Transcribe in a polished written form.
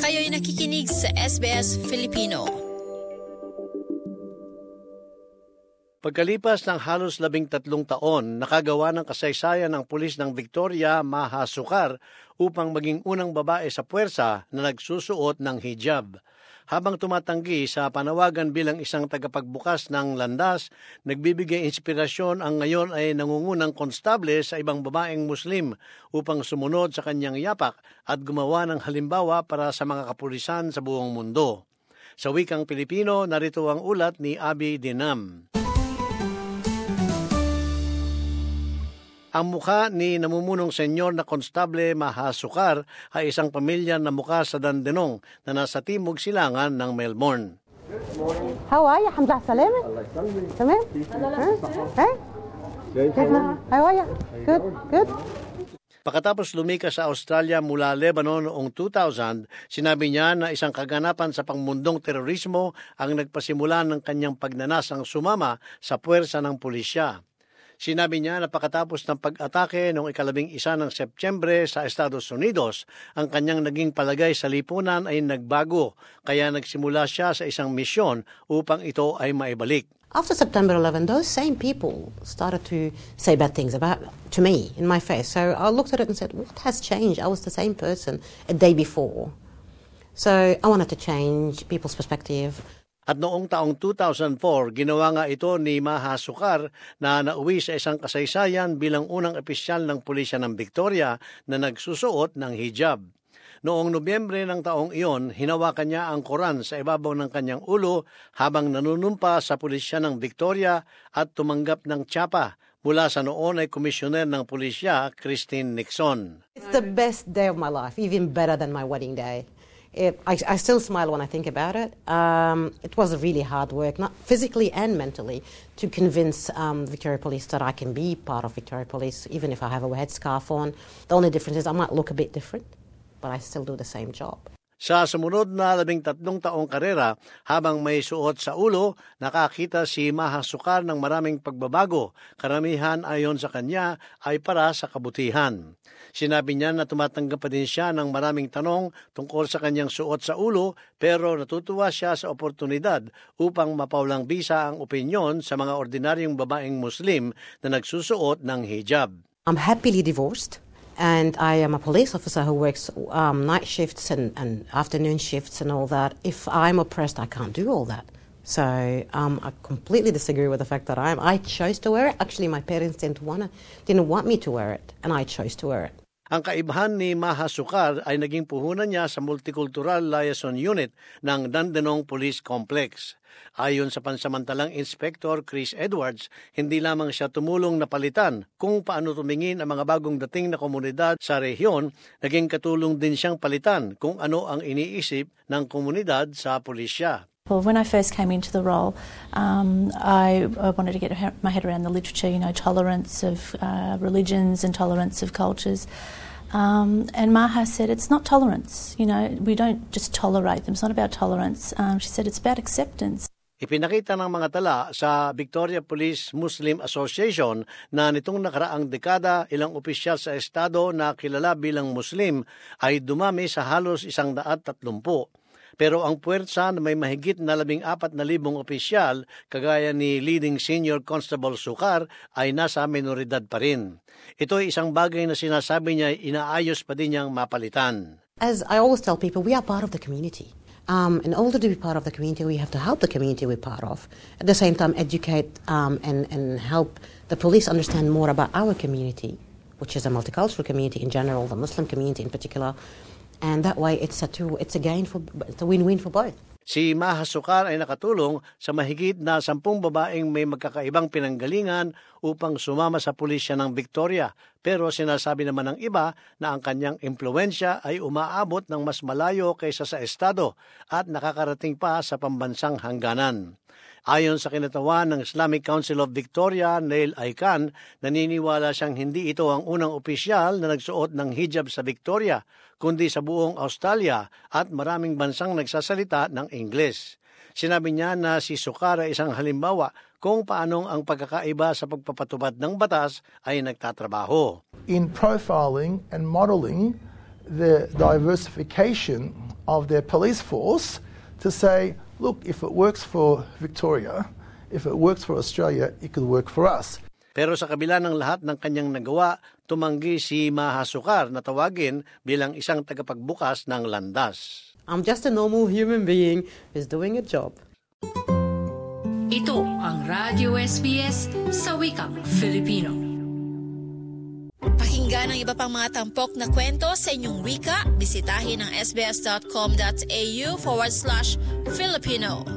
Kayo'y nakikinig sa SBS Filipino. Pagkalipas ng halos 13 taon, nakagawa ng kasaysayan ng pulis ng Victoria, Maha Sukar, upang maging unang babae sa puwersa na nagsusuot ng hijab. Habang tumatanggi sa panawagan bilang isang tagapagbukas ng landas, nagbibigay inspirasyon ang ngayon ay nangungunang konstable sa ibang babaeng Muslim upang sumunod sa kanyang yapak at gumawa ng halimbawa para sa mga kapulisan sa buong mundo. Sa wikang Pilipino, narito ang ulat ni Abby Dinam. Ang mukha ni namumunong senyor na konstable Maha Sukar ay isang pamilya na mukha sa Dandenong na nasa timog silangan ng Melbourne. How are you? Alhamdulillah, salamat. Tamam? How are you? Good, good. Pagkatapos lumikas sa Australia mula Lebanon noong 2000, sinabi niya na isang kaganapan sa pangmundong terorismo ang nagpasimula ng kanyang pagnanasang sumama sa puwersa ng pulisya. Sinabi niya na pagkatapos ng pag-atake noong 11 ng Setyembre sa Estados Unidos, ang kanyang naging palagay sa lipunan ay nagbago, kaya nagsimula siya sa isang misyon upang ito ay maibalik. After September 11, those same people started to say bad things to me in my face. So I looked at it and said, what has changed? I was the same person a day before. So I wanted to change people's perspective. At noong taong 2004, ginawa nga ito ni Maha Sukar na nauwi sa isang kasaysayan bilang unang opisyal ng pulisya ng Victoria na nagsusuot ng hijab. Noong Nobyembre ng taong iyon, hinawakan niya ang Quran sa ibabaw ng kanyang ulo habang nanunumpa sa pulisya ng Victoria at tumanggap ng tsapa mula sa noon ay komisyoner ng pulisya, Christine Nixon. It's the best day of my life, even better than my wedding day. I still smile when I think about it. It was really hard work, not physically and mentally, to convince Victoria Police that I can be part of Victoria Police, even if I have a headscarf on. The only difference is I might look a bit different, but I still do the same job. Sa sumunod na 13 taong karera, habang may suot sa ulo, nakakita si Maha Sukar ng maraming pagbabago. Karamihan ayon sa kanya ay para sa kabutihan. Sinabi niya na tumatanggap pa din siya ng maraming tanong tungkol sa kanyang suot sa ulo, pero natutuwa siya sa oportunidad upang mapaulang bisa ang opinyon sa mga ordinaryong babaeng Muslim na nagsusuot ng hijab. I'm happily divorced. And I am a police officer who works night shifts and afternoon shifts and all that. If I'm oppressed, I can't do all that. So I completely disagree with the fact that I chose to wear it. Actually, my parents didn't want me to wear it, and I chose to wear it. Ang kaibahan ni Maha Sukar ay naging puhunan niya sa Multicultural Liaison Unit ng Dandenong Police Complex. Ayon sa pansamantalang Inspector Chris Edwards, hindi lamang siya tumulong na palitan kung paano tumingin ang mga bagong dating na komunidad sa rehiyon, naging katulong din siyang palitan kung ano ang iniisip ng komunidad sa pulisya. Well, when I first came into the role, I wanted to get my head around the literature, tolerance of religions and tolerance of cultures. And Maha said, it's not tolerance. We don't just tolerate them. It's not about tolerance. She said, it's about acceptance. Ipinakita ng mga tala sa Victoria Police Muslim Association na nitong nakaraang dekada, ilang opisyal sa estado na kilala bilang Muslim ay dumami sa halos 130. Pero ang puwersa na may mahigit na 14,000 opisyal, kagaya ni leading senior constable Sukar, ay nasa minoridad pa rin. Ito ay isang bagay na sinasabi niya inaayos pa din niyang mapalitan. As I always tell people, we are part of the community. In order to be part of the community, we have to help the community we're part of. At the same time, educate and help the police understand more about our community, which is a multicultural community in general, the Muslim community in particular. And that way, it's a win-win for both. Si Maha Sukar ay nakatulong sa mahigit na 10 babaeng may magkakaibang pinanggalingan upang sumama sa pulisya ng Victoria. Pero sinasabi naman ng iba na ang kanyang impluwensya ay umaabot ng mas malayo kaysa sa estado at nakakarating pa sa pambansang hangganan. Ayon sa kinatawan ng Islamic Council of Victoria, Neil Aikan, naniniwala siyang hindi ito ang unang opisyal na nagsuot ng hijab sa Victoria, kundi sa buong Australia at maraming bansang nagsasalita ng Ingles. Sinabi niya na si Sukar ay isang halimbawa kung paanong ang pagkakaiba sa pagpapatupad ng batas ay nagtatrabaho. In profiling and modelling the diversification of their police force to say, look, if it works for Victoria, if it works for Australia, it could work for us. Pero sa kabila ng lahat ng kanyang nagawa, tumanggi si Maha Sukar na tawagin bilang isang tagapagbukas ng landas. I'm just a normal human being who's doing a job. Ito ang Radio SBS sa wikang Filipino. Pakinggan ang iba pang mga tampok na kwento sa inyong wika. Bisitahin ang sbs.com.au/Filipino.